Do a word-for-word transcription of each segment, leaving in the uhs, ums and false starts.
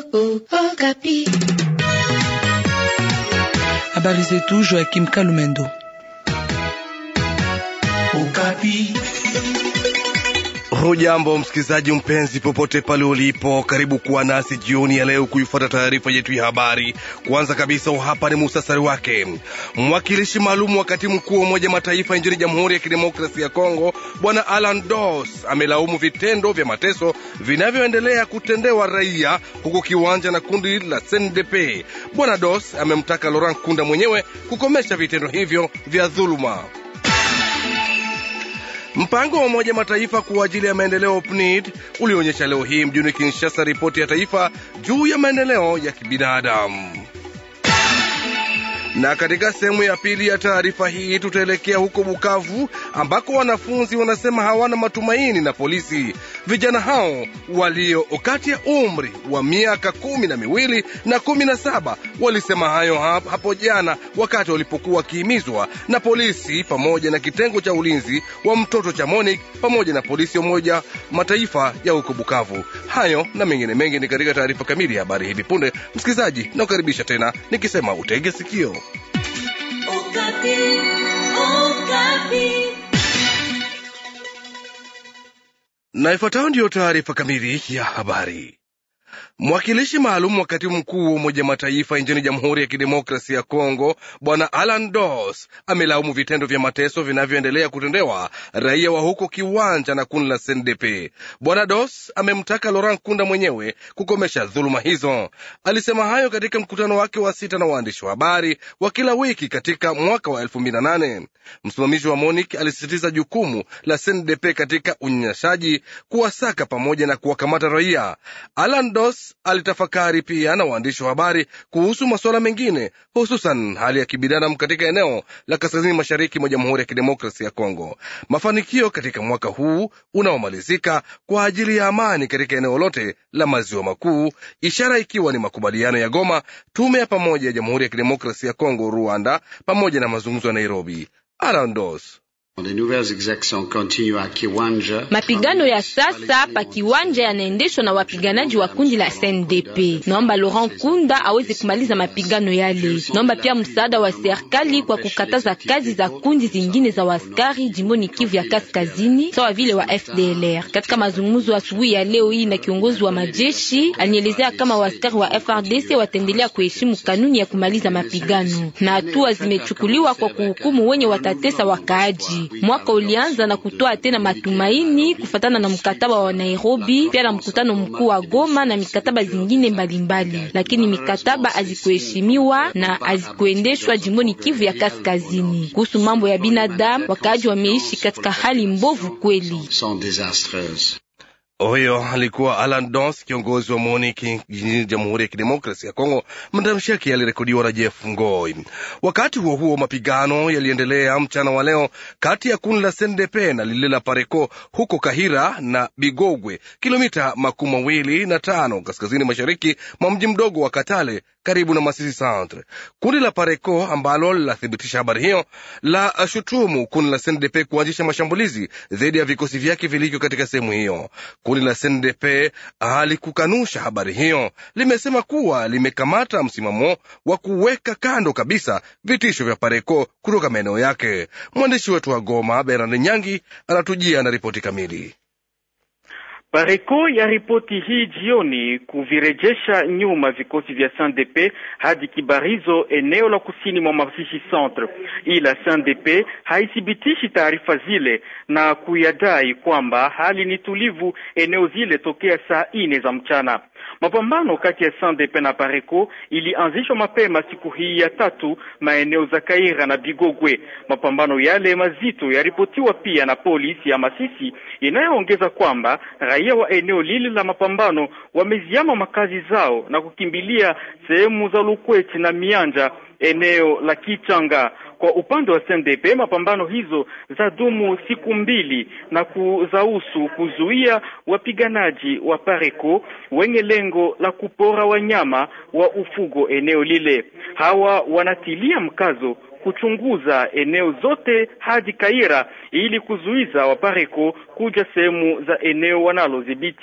oh, Okapi. Habari zetu Joachim Kalumendo. Okapi. Hujambo msikizaji mpenzi, popote pale ulipo, karibu kuwa nasi jioni ya leo kuifuata taarifa yetu ya habari. Kwanza kabisa, hapa ni muhtasari wake. Mwakilishi maalum wa katibu mkuu wa Umoja Mataifa nchini Jamhuri ya Kidemokrasia ya Kongo, Bwana Alan Doss, amelaumu vitendo vya mateso vinavyoendelea kutendewa raia huko Kiwanja na kundi la C N D P. Bwana Doss amemtaka Laurent Nkunda mwenyewe kukomesha vitendo hivyo vya dhuluma. Mpango wa Umoja Mataifa kwa ajili ya maendeleo P N I D ulionyesha leo hii mjini Kinshasa ripoti ya taifa juu ya maendeleo ya kibinadamu. Na katika sehemu ya pili ya taarifa hii tutaelekea huko Bukavu ambako wanafunzi wanasema hawana matumaini na polisi. Vijana hao walio kati ya umri wa miaka kumi na miwili na kumi na saba walisema hayo hapo jana wakati walipokuwa wakihimizwa na polisi pamoja na kitengo cha ulinzi wa mtoto cha Monique pamoja na polisi ya Umoja Mataifa ya huko Bukavu. Hayo na mengine mengi ni katika taarifa kamili ya habari hivi punde. Msikizaji, na ukaribisha tena nikisema utege sikio. Okapi, Okapi. Na ifuatayo ndiyo taarifa kamili ya habari. Mwakilishi maalum wa katibu mkuu wa Umoja Mataifa nchini Jamhuri ya Kidemokrasia ya Kongo, Bwana Alan Doss, amelaumu vitendo vya mateso vinavyoendelea kutendewa raia wa huko Kiwanja na kundi la C N D P. Bwana Doss amemtaka Laurent Nkunda mwenyewe kukomesha dhuluma hizo. Alisema hayo katika mkutano wake wa sita na waandishi wa habari wa kila wiki katika mwaka wa elfu mbili na nane. Msimamizi wa Monique alisisitiza jukumu la C N D P katika unyanyashaji, kuwasaka pamoja na kuwakamata raia. Alan Doss alitafakari pia na waandishi wa habari kuhusu masuala mengine, hususan hali ya kibinadamu katika eneo la kaskazini mashariki mwa Jamhuri ya Kidemokrasia ya Kongo. Mafanikio katika mwaka huu unaomalizika kwa ajili ya amani katika eneo lote la maziwa makuu, ishara ikiwa ni makubaliano ya Goma, tume ya pamoja ya Jamhuri ya Kidemokrasia ya Kongo, Rwanda pamoja na mazungumzo ya Nairobi. Alan Doss: mapigano ya sasa pa Kiwanja yanaendeshwa na wapiganaji wa kundi la C N D P. Naomba Laurent Nkunda aweze kumaliza mapigano yale. Naomba pia msaada wa serikali kwa kukataza kazi za kundi zingine za waskari jimboni Kivu ya Kaskazini sawa vile wa F D L R. Katika mazungumzo asubuhi ya leo hii na kiongozi wa majeshi, anielezea kama waskari wa F R D C wataendelea kuheshimu kanuni ya kumaliza mapigano na hatua zimechukuliwa kwa kuhukumu wenye watatesa wakaaji. Mwaka ulianza na kutoa tena matumaini kufatana na mkataba wa Nairobi, pia na mkutano mkuu wa Goma na mikataba zingine mbalimbali, lakini mikataba hazikuheshimiwa na hazikuendeshwa jimboni Kivu ya Kaskazini. Kuhusu mambo ya binadamu, wakaaji wameishi katika hali mbovu kweli. Huyo alikuwa Alan Doss, kiongozi wa Monique nchini Jamhuri ya Kidemokrasia ya Kongo. Matamshi yake yalirekodiwa na Jeff Ngoi. Wakati huo huo, mapigano yaliendelea mchana wa leo kati ya kundi la C N D P na lile la Pareko huko Kahira na Bigogwe, kilomita makumi mawili na tano kaskazini mashariki mwa mji mdogo wa Katale karibu na Masisi Centre. Kundi la Pareko ambalo linathibitisha habari hiyo la shutumu kundi la C N D P kuanzisha mashambulizi dhidi ya vikosi vyake vilivyo katika sehemu hiyo. Kundi la C N D P halikukanusha habari hiyo, limesema kuwa limekamata msimamo wa kuweka kando kabisa vitisho vya Pareko kutoka maeneo yake. Mwandishi wetu wa Goma, Bernard Nyangi, anatujia na ripoti kamili. Pareko ya ripoti hii jioni kuvirejesha nyuma vikosi vya C N D P hadi Kibarizo, eneo la kusini mwa Masisi Centre. Ila C N D P haithibitishi taarifa zile na kuyadai kwamba hali ni tulivu eneo zile tokea saa ine za mchana. Mapambano kati ya C N D P na Pareko ilianzishwa mapema siku hii ya tatu maeneo za Kaira na Bigogwe. Mapambano yale mazito yaripotiwa pia na polisi ya Masisi, inayoongeza kwamba raia wa eneo lile la mapambano wameziama makazi zao na kukimbilia sehemu za Lukweti na Mianja, eneo la Kichanga. Kwa upande wa C N D P, mapambano hizo za dumu siku mbili na kuzahusu kuzuia wapiganaji wa Pareko wenye lengo la kupora wanyama wa ufugo eneo lile. Hawa wanatilia mkazo kuchunguza eneo zote hadi Kaira ili kuzuiza wa Pareko kuja sehemu za eneo wanalodhibiti.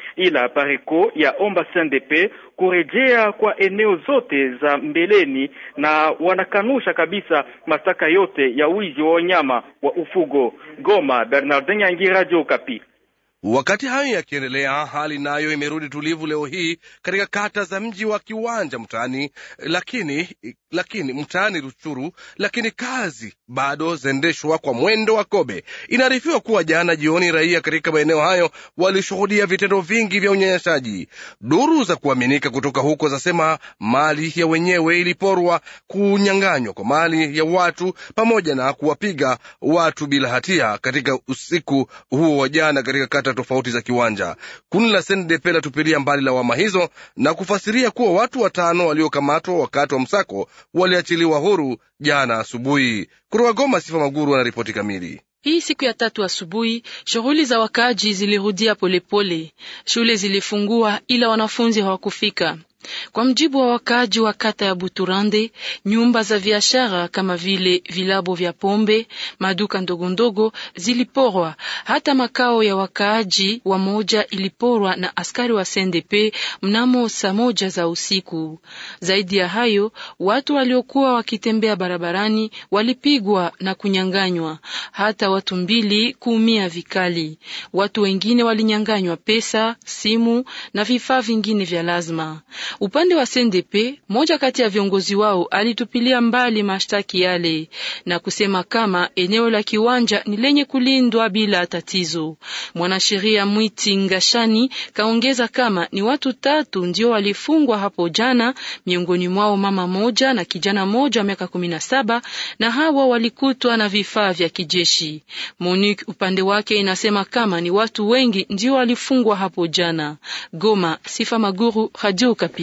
ila Pareko ya omba C N D P kurejea kwa eneo zote za mbeleni na wanakanusha kabisa mashtaka yote ya wizi wa wanyama wa ufugo. Goma, Bernardin Nyangi, Radio Okapi. Wakati hayo yakiendelea, hali nayo imerudi tulivu leo hii katika kata za mji wa Kiwanja mtaani lakini lakini mtaani Ruchuru, lakini kazi bado zaendeshwa kwa mwendo wa kobe. Inaarifiwa kuwa jana jioni raia katika maeneo hayo walishuhudia vitendo vingi vya unyanyasaji. Duru za kuaminika kutoka huko zasema mali ya wenyewe iliporwa, kunyang'anywa kwa mali ya watu pamoja na kuwapiga watu bila hatia katika usiku huo wa jana katika kata tofauti za Kiwanja. Kundi la C N D P latupilia mbali lawama hizo na kufasiria kuwa watu watano waliokamatwa wakati wa msako waliachiliwa huru jana asubuhi. Kutoka Goma, Sifa Maguru ana ripoti kamili. Hii siku ya tatu asubuhi, shughuli za wakaji zilirudia polepole. Shule zilifungua ila wanafunzi hawakufika. Kwa mjibu wa wakaaji wa kata ya Buturande, nyumba za biashara kama vile vilabo vya pombe, maduka ndogondogo ziliporwa. Hata makao ya wakaaji wa moja iliporwa na askari wa C N D P mnamo saa moja za usiku. Zaidi ya hayo, watu waliokuwa wakitembea barabarani walipigwa na kunyanganywa. Hata watu mbili kuumia vikali. Watu wengine walinyanganywa pesa, simu na vifaa vingine vya lazima. Upande wa C N D P, moja kati ya viongozi wao alitupilia mbali mashtaki yale na kusema kama eneo la Kiwanja ni lenye kulindwa bila tatizo. Mwanasheria Mwiti Ngashani kaongeza kama ni watu tatu ndio walifungwa hapo jana, miongoni mwao mama moja na kijana moja wa miaka kumi na saba, na hawa walikutwa na vifaa vya kijeshi. Monique upande wake inasema kama ni watu wengi ndio walifungwa hapo jana. Goma, Sifa Maguru, Radio Okapi.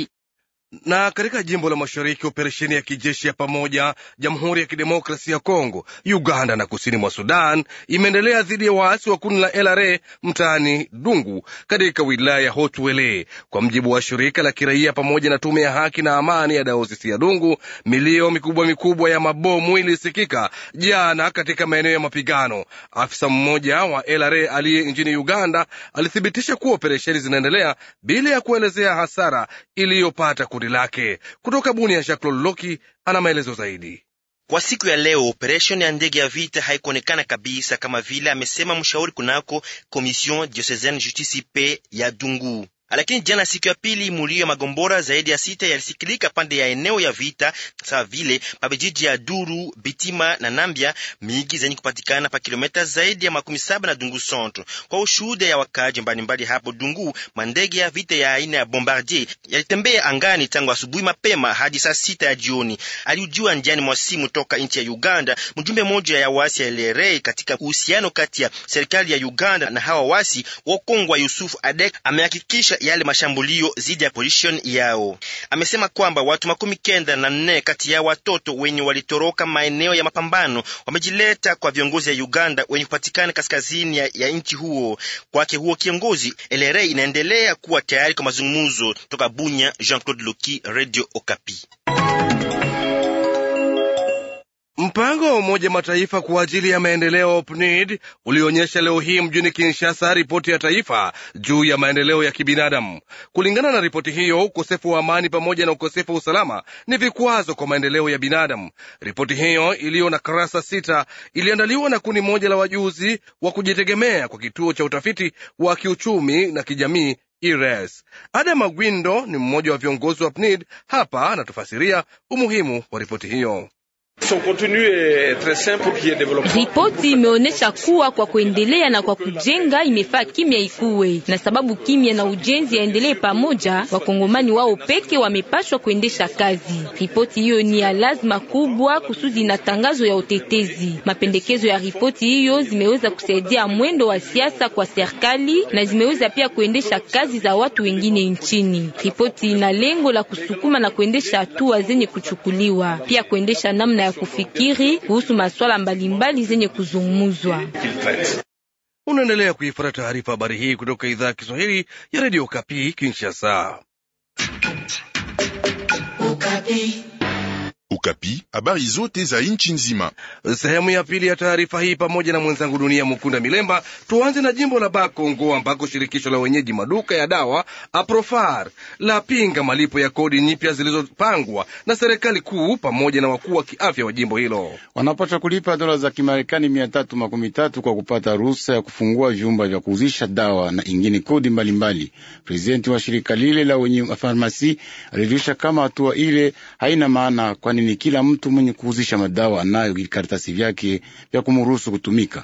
Na katika jimbo la Mashariki, operesheni ya kijeshi ya pamoja Jamhuri ya Kidemokrasia ya Kongo, Uganda na kusini mwa Sudan imeendelea dhidi ya waasi wa kundi la L R A mtaani Dungu katika wilaya ya Hotwele. Kwa mjibu wa shirika la kiraia pamoja na tume ya haki na amani ya dayosisi ya Dungu, milio mikubwa mikubwa ya mabomu ilisikika jana katika maeneo ya mapigano. Afisa mmoja wa L R A aliye nchini Uganda alithibitisha kuwa operesheni zinaendelea bila ya kuelezea hasara iliyopata kundi lake. Kutoka Bunia, Jacques Loloki ana maelezo zaidi. Kwa siku ya leo operation ya ndege ya vita haikuonekana kabisa, kama vile amesema mshauri kunako Commission Diocésaine Justice Paix ya Dungu. Lakini jana siku ya pili, mulio ya magombora zaidi ya sita yalisikilika pande ya eneo ya vita, sawa vile mabijiji ya Duru, Bitima na Nambia, miji zenye kupatikana pa kilomita zaidi ya makumi saba na Dungu Centre. Kwa ushuhuda ya wakaji mbalimbali hapo Dungu, mandege ya vita ya aina ya Bombardier yalitembea angani tangu asubuhi mapema hadi saa sita ya jioni. Aliujua njiani mwa simu toka nchi ya Uganda mjumbe mmoja ya wasi ya L R A katika uhusiano kati ya serikali ya Uganda na hawa wasi wa Kongo. Yusuf Adek amehakikisha yale mashambulio zidi ya position yao. Amesema kwamba watu makumi kenda na nne kati ya watoto wenye walitoroka maeneo ya mapambano wamejileta kwa viongozi ya Uganda wenye kupatikana kaskazini ya, ya nchi huo. Kwake huo kiongozi, L R A inaendelea kuwa tayari kwa mazungumzo. Toka Bunya, Jean-Claude Loki, Radio Okapi. Mpango wa Umoja Mataifa kwa ajili ya maendeleo P N I D ulionyesha leo hii mjini Kinshasa ripoti ya taifa juu ya maendeleo ya kibinadamu. Kulingana na ripoti hiyo, ukosefu wa amani pamoja na ukosefu wa usalama ni vikwazo kwa maendeleo ya binadamu. Ripoti hiyo iliyo na kurasa sita iliandaliwa na kundi moja la wajuzi wa kujitegemea kwa kituo cha utafiti wa kiuchumi na kijamii I R E S. Adam Agwindo ni mmoja wa viongozi wa P N I D. Hapa anatufasiria umuhimu wa ripoti hiyo. Ripoti imeonesha kuwa kwa kuendelea na kwa kujenga imefaa kimya ikuwe, na sababu kimya na ujenzi yaendelee pamoja, wakongomani wao peke wamepashwa kuendesha kazi. Ripoti hiyo ni ya lazima kubwa kusudi na tangazo ya utetezi. Mapendekezo ya ripoti hiyo zimeweza kusaidia mwendo wa siasa kwa serikali na zimeweza pia kuendesha kazi za watu wengine nchini. Ripoti ina lengo la kusukuma na kuendesha hatua zenye kuchukuliwa, pia kuendesha namna ya kufikiri kuhusu masuala mbalimbali zenye kuzungumzwa. Unaendelea kuifuata taarifa habari hii kutoka idhaa ya Kiswahili ya Radio Okapi Kinshasa. Okapi. Ukapi, habari zote za nchi nzima. Sehemu ya pili ya taarifa hii pamoja na mwenzangu Dunia Mukunda Milemba. Tuanze na jimbo la Bakongo ambako shirikisho la wenyeji maduka ya dawa Aprofar la pinga malipo ya kodi nyipya zilizopangwa na serikali kuu pamoja na wakuu wa kiafya wa jimbo hilo. Wanapaswa kulipa dola za Kimarekani mia tatu makumi tatu kwa kupata ruhusa ya kufungua vyumba vya kuuzisha dawa na ingine kodi mbalimbali. Presidenti wa shirika lile la wenye farmasi alijulisha kama hatua ile haina maana, kwani ni kila mtu mwenye kuuzisha madawa anayo karatasi vyake vya kumruhusu kutumika.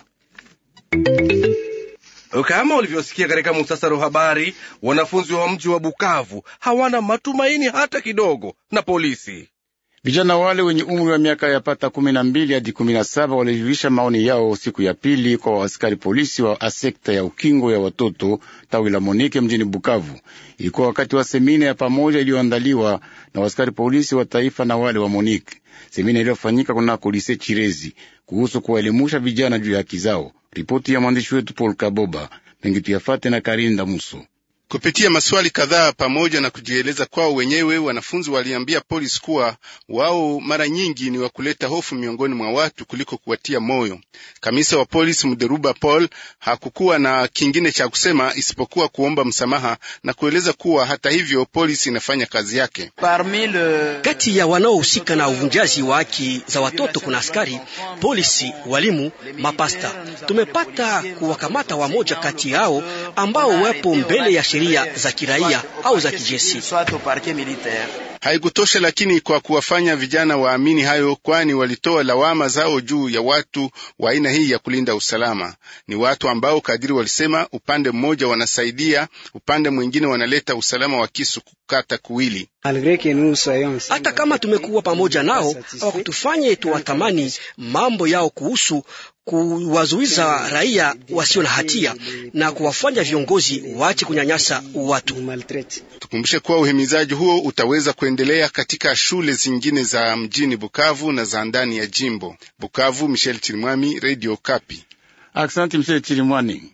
Kama ulivyosikia katika muhtasari wa habari, wanafunzi wa mji wa Bukavu hawana matumaini hata kidogo na polisi. Vijana wale wenye umri wa miaka yapata kumi na mbili hadi kumi na saba walijulisha maoni yao siku ya pili kwa askari polisi wa asekta ya ukingo ya watoto tawi la Monike mjini Bukavu. Ilikuwa wakati wa semina ya pamoja iliyoandaliwa na askari polisi wa taifa na wale wa Monike. Semina iliyofanyika kunako Lise Chirezi kuhusu kuwaelimusha vijana juu ya haki zao. Ripoti ya mwandishi wetu Paul Kaboba, mengi tuyafate na Karinda Muso. Kupitia maswali kadhaa pamoja na kujieleza kwao wenyewe, wanafunzi waliambia polisi kuwa wao mara nyingi ni wa kuleta hofu miongoni mwa watu kuliko kuwatia moyo. Kamisa wa polisi Muderuba Paul hakukuwa na kingine cha kusema isipokuwa kuomba msamaha na kueleza kuwa hata hivyo polisi inafanya kazi yake. Kati ya wanaohusika na uvunjaji wa haki za watoto kuna askari, polisi, walimu, mapasta. Tumepata kuwakamata wamoja kati yao ambao wapo mbele ya sheria za kiraia au za kijeshi. Haikutosha lakini kwa kuwafanya vijana waamini hayo, kwani walitoa lawama zao juu ya watu wa aina hii ya kulinda usalama. Ni watu ambao kadiri walisema, upande mmoja wanasaidia, upande mwingine wanaleta usalama wa kisu kukata kuwili. Hata kama tumekuwa pamoja nao, hawakutufanye tuwatamani mambo yao kuhusu kuwazuiza raia wasio na hatia na kuwafanya viongozi waache kunyanyasa watu. Tukumbushe kuwa uhimizaji huo utaweza kuendelea katika shule zingine za mjini Bukavu na za ndani ya jimbo. Bukavu, Michel Chirimwami, Radio Kapi. Asante Michel Chirimwami.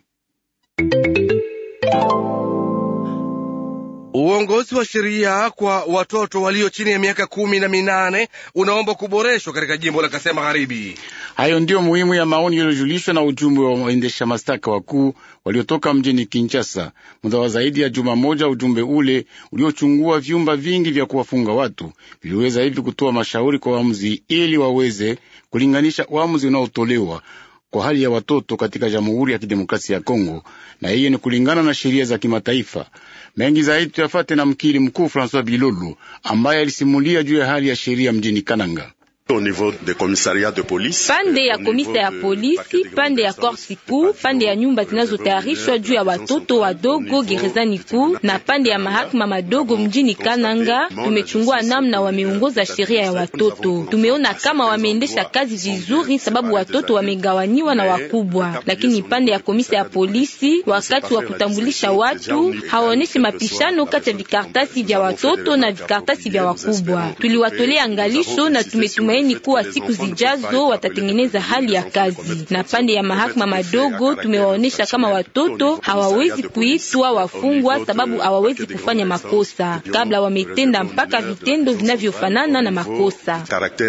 Uongozi wa sheria kwa watoto walio chini ya miaka kumi na minane unaomba kuboreshwa katika jimbo la Kasai Magharibi. Hayo ndio muhimu ya maoni yaliyojulishwa na ujumbe wa waendesha mashtaka wakuu waliotoka mjini Kinshasa. Muda wa zaidi ya juma moja, ujumbe ule uliochungua vyumba vingi vya kuwafunga watu viliweza hivi kutoa mashauri kwa waamuzi ili waweze kulinganisha waamuzi unaotolewa kwa hali ya watoto katika Jamhuri ya Kidemokrasia ya Kongo, na hiyo ni kulingana na sheria za kimataifa. Mengi zaidi tuyafate na mkili mkuu François Bilolo ambaye alisimulia juu ya hali ya sheria mjini Kananga. Pande ya komisa ya polisi, pande ya korti kuu, pande ya nyumba zinazotayarishwa juu ya watoto wadogo gerezani kuu na pande ya mahakama madogo mjini Kananga, tumechungua namna wameongoza sheria ya watoto. Tumeona kama wameendesha kazi vizuri sababu watoto wamegawaniwa na wakubwa. Lakini pande ya komisa ya polisi, wakati wa kutambulisha watu, hawaoneshi mapishano kati ya vikartasi vya watoto na vikartasi vya wakubwa. Tuliwatolea angalisho na tumetumaini ni kuwa siku zijazo watatengeneza hali ya kazi. Na pande ya mahakama madogo tumewaonesha kama watoto hawawezi kuitwa wafungwa sababu hawawezi kufanya makosa kabla wametenda mpaka vitendo vinavyofanana na makosa.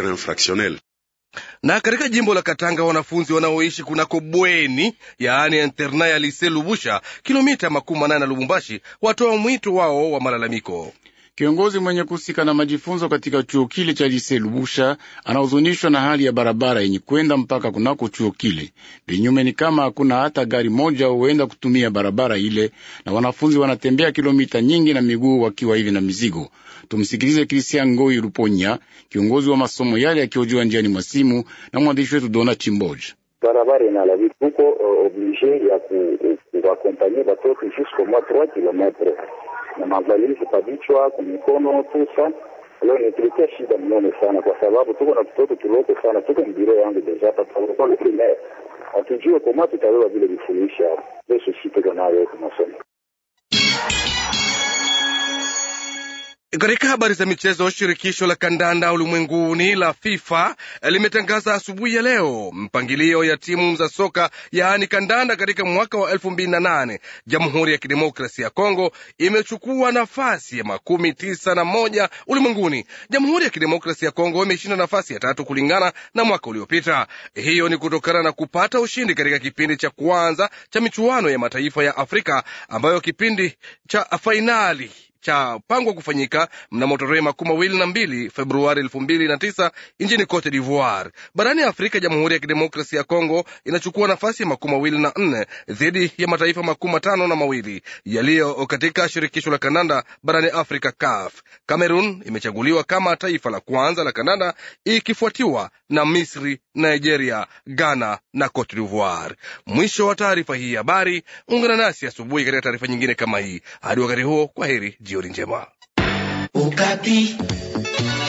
Na katika jimbo la Katanga, wanafunzi wanaoishi kunako bweni yaani interna ya Lise Lubusha kilomita makumi manane na Lubumbashi watoa mwito wao wa malalamiko. Kiongozi mwenye kusika na majifunzo katika chuo kile cha Lise Lubusha anahuzunishwa na hali ya barabara yenye kwenda mpaka kunako chuo kile. Vinyume ni kama hakuna hata gari moja huenda kutumia barabara ile, na wanafunzi wanatembea kilomita nyingi na miguu wakiwa hivi na mizigo. Tumsikilize Christian Ngoi Ruponya, kiongozi wa masomo yale, akihojiwa njiani mwa simu na mwandishi wetu Dona Chimboja. Barabara inalavi tuko oblige ya kuwakompanyia watoto jusqu'au moins trois kilomètres na mavalizi pabichwa kumikono tusa. Leo nitulikia shida mnono sana kwa sababu tuko na tutoto tulote sana, tuko mbiro yangu deja hapa kwa le primaire. Atujue kama tutawewa vile vifunisha hiyo sisi tuko nayo kwa masomo. Katika habari za michezo, shirikisho la kandanda ulimwenguni la FIFA limetangaza asubuhi ya leo mpangilio ya timu za soka yaani kandanda katika mwaka wa elfu mbili na nane. Jamhuri ya Kidemokrasia ya Kongo imechukua nafasi ya makumi tisa na moja ulimwenguni. Jamhuri ya Kidemokrasia ya Kongo imeshinda nafasi ya tatu kulingana na mwaka uliopita. Hiyo ni kutokana na kupata ushindi katika kipindi cha kwanza cha michuano ya mataifa ya Afrika ambayo kipindi cha fainali cha pangwa kufanyika mnamo tarehe makumi mawili na mbili Februari elfu mbili na tisa nchini Cote d'Ivoire. Barani Afrika, Jamhuri ya Kidemokrasia ya Kongo inachukua nafasi ya makumi mawili na nne dhidi ya mataifa makumi matano na mawili yaliyo katika shirikisho la kandanda barani Afrika C A F. Cameroon imechaguliwa kama taifa la kwanza la kandanda ikifuatiwa na Misri, Nigeria, Ghana na Cote d'Ivoire. Mwisho wa taarifa hii habari. Ungana nasi asubuhi katika taarifa nyingine kama hii. Hadi wakati huo, kwaheri, jioni njema. Okapi.